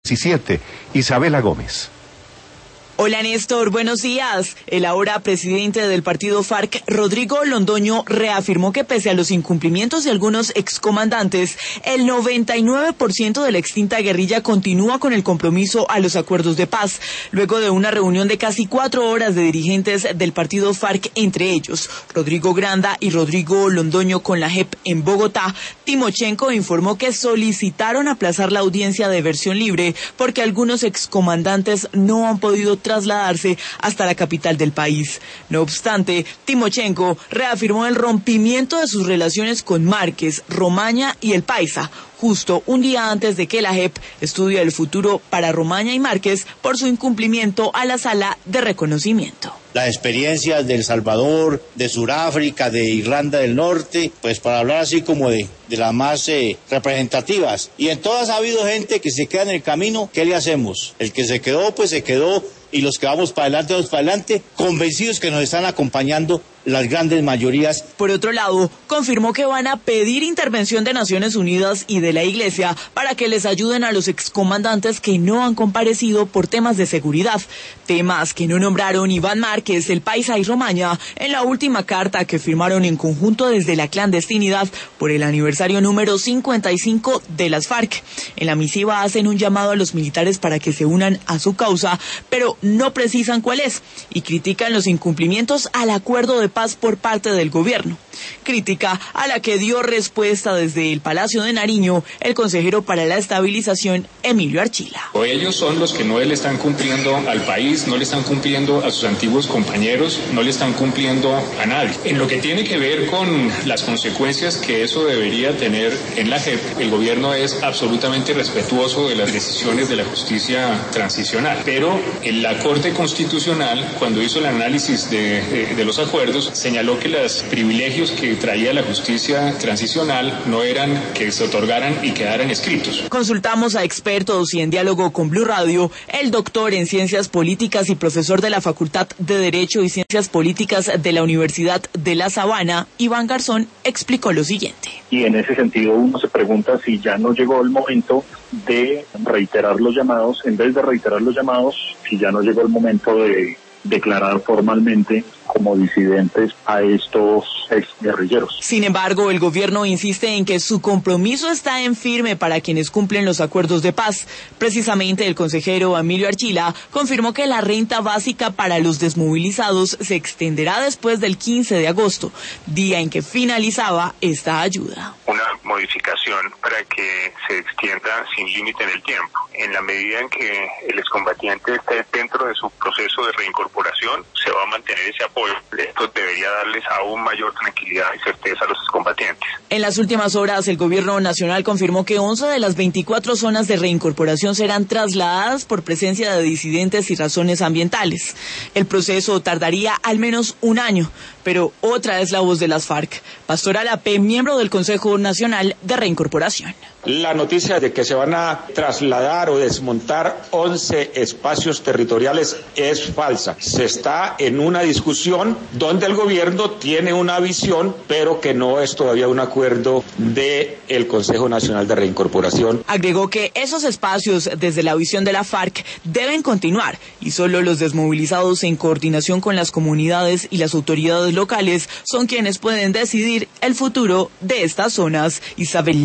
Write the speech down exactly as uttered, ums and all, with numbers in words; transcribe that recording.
diecisiete. Isabela Gómez. Hola Néstor, buenos días. El ahora presidente del partido FARC, Rodrigo Londoño, reafirmó que pese a los incumplimientos de algunos excomandantes, el noventa y nueve por ciento de la extinta guerrilla continúa con el compromiso a los acuerdos de paz, luego de una reunión de casi cuatro horas de dirigentes del partido FARC, entre ellos Rodrigo Granda y Rodrigo Londoño con la J E P en Bogotá. Timochenko informó que solicitaron aplazar la audiencia de versión libre porque algunos excomandantes no han podido trasladarse hasta la capital del país. No obstante, Timochenko reafirmó el rompimiento de sus relaciones con Márquez, Romaña y el Paisa, justo un día antes de que la J E P estudie el futuro para Romaña y Márquez por su incumplimiento a la sala de reconocimiento. Las experiencias de El Salvador, de Sudáfrica, de Irlanda del Norte, pues para hablar así como de, de las más eh, representativas. Y en todas ha habido gente que se queda en el camino. ¿Qué le hacemos? El que se quedó, pues se quedó, y los que vamos para adelante, vamos para adelante, convencidos que nos están acompañando las grandes mayorías. Por otro lado, confirmó que van a pedir intervención de Naciones Unidas y de la Iglesia para que les ayuden a los excomandantes que no han comparecido por temas de seguridad, temas que no nombraron Iván Márquez, el Paisa y Romaña en la última carta que firmaron en conjunto desde la clandestinidad por el aniversario número cincuenta y cinco de las FARC. En la misiva hacen un llamado a los militares para que se unan a su causa, pero no precisan cuál es, y critican los incumplimientos al acuerdo de paz por parte del gobierno. Crítica a la que dio respuesta desde el Palacio de Nariño el consejero para la estabilización, Emilio Archila. O ellos son los que no le están cumpliendo al país, no le están cumpliendo a sus antiguos compañeros, no le están cumpliendo a nadie. En lo que tiene que ver con las consecuencias que eso debería tener en la J E P, el gobierno es absolutamente respetuoso de las decisiones de la justicia transicional, pero en la Corte Constitucional, cuando hizo el análisis de, de, de los acuerdos, señaló que los privilegios que traía la justicia transicional no eran que se otorgaran y quedaran escritos. Consultamos a expertos y en diálogo con Blue Radio, el doctor en Ciencias Políticas y profesor de la Facultad de Derecho y Ciencias Políticas de la Universidad de La Sabana, Iván Garzón, explicó lo siguiente. Y en ese sentido uno se pregunta si ya no llegó el momento de reiterar los llamados, en vez de reiterar los llamados, si ya no llegó el momento de declarar formalmente como disidentes a estos exguerrilleros. Sin embargo, el gobierno insiste en que su compromiso está en firme para quienes cumplen los acuerdos de paz. Precisamente el consejero Emilio Archila confirmó que la renta básica para los desmovilizados se extenderá después del quince de agosto, día en que finalizaba esta ayuda. Una modificación para que se extienda sin límite en el tiempo. En la medida en que el excombatiente esté dentro de su proceso de reincorporación, se va a mantener ese apoyo. Esto debería darles aún mayor tranquilidad y certeza a los excombatientes. En las últimas horas, el gobierno nacional confirmó que once de las veinticuatro zonas de reincorporación serán trasladadas por presencia de disidentes y razones ambientales. El proceso tardaría al menos un año, pero otra es la voz de las FARC. Pastor Alape, miembro del Consejo Nacional de Reincorporación. La noticia de que se van a trasladar o desmontar once espacios territoriales es falsa. Se está en una discusión donde el gobierno tiene una visión, pero que no es todavía un acuerdo del Consejo Nacional de Reincorporación. Agregó que esos espacios, desde la visión de la FARC, deben continuar y solo los desmovilizados en coordinación con las comunidades y las autoridades locales son quienes pueden decidir el futuro de estas zonas. Isabel